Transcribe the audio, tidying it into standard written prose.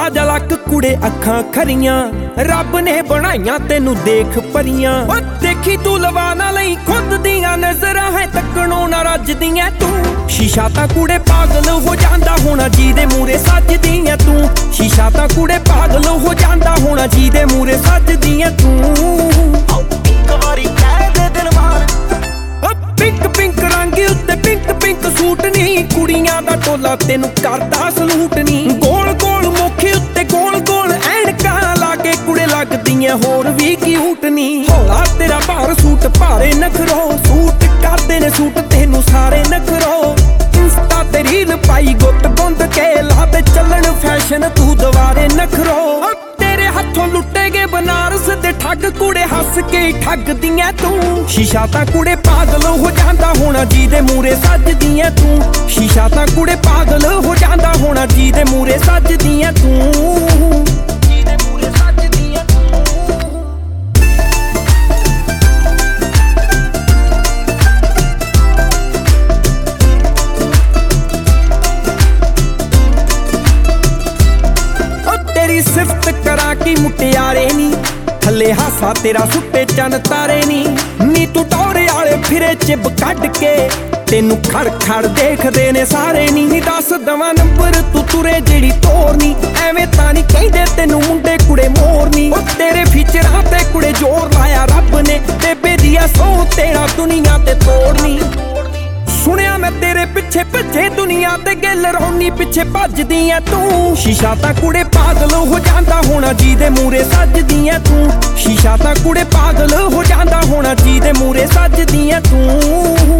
ਜਾ ਲੱਕ ਕੁੜੇ ਅੱਖਾਂ ਖਰੀਆਂ ਰੱਬ ਨੇ ਬਣਾਈਆਂ ਤੈਨੂੰ ਦੇਖ ਪਰੀਆਂ। ਓ ਦੇਖੀ ਤੂੰ ਲਵਾ ਨਾ ਲਈ ਖੁਦ ਦੀਆਂ ਨਜ਼ਰਾਂ ਹੈ ਤੱਕਣੋਂ ਨਾ ਰੱਜਦੀਆਂ ਤੂੰ। ਸ਼ੀਸ਼ਾ ਤਾਂ ਕੁੜੇ ਪਾਗਲ ਹੋ ਜਾਂਦਾ ਹੋਣਾ ਜਿਹਦੇ ਮੂਰੇ ਸੱਜਦੀਆਂ ਤੂੰ। ਸ਼ੀਸ਼ਾ ਤਾਂ ਕੁੜੇ ਪਾਗਲ ਹੋ ਜਾਂਦਾ ਹੋਣਾ ਜਿਹਦੇ ਮੂਰੇ ਸੱਜਦੀਆਂ ਤੂੰ। ਇੱਕ ਵਾਰੀ ਕਹਿ ਦੇ ਦਿਲ ਮਾਰ ਪਿੰਕ ਪਿੰਕ ਰੰਗ ਉੱਤੇ ਪਿੰਕ ਪਿੰਕ ਸੂਟ ਨੀ ਕੁੜੀਆਂ ਦਾ ਟੋਲਾ ਤੈਨੂੰ ਕਰਦਾ ਸਲੂਟ ਨੀ। ਗੋਲ ਗੋਲ ਮੁੱਖੇ ਉੱਤੇ ਗੋਲ ਗੋਲ ਐਨਕਾਂ ਲਾ ਕੇ ਕੁੜੇ ਲੱਗਦੀਆਂ ਹੋਰ ਵੀ ਕਿਊਟ ਨੀ। ਹੌਲਾ ਤੇਰਾ ਭਾਰ ਸੂਟ ਭਾਰੇ ਨਖਰੋ ਸੂਟ ਕਰਦੇ ਨੇ ਸੂਟ ਤੈਨੂੰ ਸਾਰੇ ਨਖਰੋ। ਇੰਸਟਾ ਤੇ ਰੀਲ ਪਾਈ ਗੁੱਟ ਗੁੰਦ ਕੇ ਲਾ ਤੇ ਚੱਲਣ ਫੈਸ਼ਨ ਤੂੰ ਦੁਬਾਰੇ ਨਖਰੋ। ਤੇਰੇ ਹੱਥੋਂ ਲੁੱਟੇ ਗਏ ਬਨਾਰਸ ਦੇ ਠੱਗ ਕੁੜੇ ਹੱਸ ਕੇ ਠੱਗਦੀਆਂ ਤੂੰ। ਸ਼ੀਸ਼ਾ ਤਾਂ ਕੁੜੇ ਪਾਗਲ ਹੋ ਜਾਂਦਾ ਹੋਣਾ ਜਿਹਦੇ ਮੂਰੇ ਸੱਜਦੀਆਂ ਤੂੰ। ਸ਼ੀਸ਼ਾ ਤਾਂ ਕੁੜੇ ਪਾਗਲ ਹੋ ਜਾਂਦਾ ਹੋਣਾ ਜਿਹਦੇ ਮੂਰੇ ਸੱਜਦੀਆਂ ਤੂੰ। ਜਿਹਦੇ ਮੂਰੇ ਸੱਜਦੀਆਂ ਤੂੰ। ਤੇਰੀ ਸਿਫਤ ਕਰਾਂ ਕੀ ਮੁਟਿਆਰੇ ਨੀ ਥੱਲੇ ਹਾਸਾ ਤੇਰਾ ਸੁੱਟੇ ਚੰਨ ਤਾਰੇ ਨੀ ਤੂੰ ਟੌਰੇ ਵਾਲੇ ਫਿਰੇ ਚਿਬ ਕੱਢ ਕੇ ਤੈਨੂੰ ਖੜ ਖੜ ਦੇਖਦੇ ਨੇ ਸਾਰੇ ਨੀ। ਦੱਸ ਦਵਾਂ ਨੰਬਰ ਤੂੰ ਤੁਰੇ ਜਿਹੜੀ ਤੋਰਨੀ ਐਵੇਂ ਤਾਂ ਨਹੀਂ ਕਹਿੰਦੇ ਤੈਨੂੰ ਮੁੰਡੇ ਕੁੜੇ ਮੋਰਨੀ। ਉਹ ਤੇਰੇ ਫੀਚਰਾਂ ਤੇ ਕੁੜੇ ਜ਼ੋਰ ਲਾਇਆ ਰੱਬ ਨੇ ਬੇਬੇ ਦੀ ਆ ਸੌ ਤੇਰਾ ਦੁਨੀਆ ਤੇ ਤੋੜਨੀ। ਸੁਣਿਆ ਮੈਂ ਤੇਰੇ ਪਿੱਛੇ ਭੱਜੇ ਦੁਨੀਆ ਤੇ ਗਿੱਲ ਰੌਣੀ ਪਿੱਛੇ ਭੱਜਦੀ ਐ ਤੂੰ। ਸ਼ੀਸ਼ਾ ਤਾਂ ਕੁੜੇ ਪਾਗਲ ਹੋ ਜਾਂਦਾ ਹੋਣਾ ਜਿਹਦੇ ਮੂਰੇ ਸੱਜਦੀ ਐ ਤੂੰ। ਸ਼ੀਸ਼ਾ ਤਾਂ ਕੁੜੇ ਪਾਗਲ ਹੋ ਜਾਂਦਾ ਹੋਣਾ ਜਿਹਦੇ ਮੂਰੇ ਸੱਜਦੀ ਐ ਤੂੰ।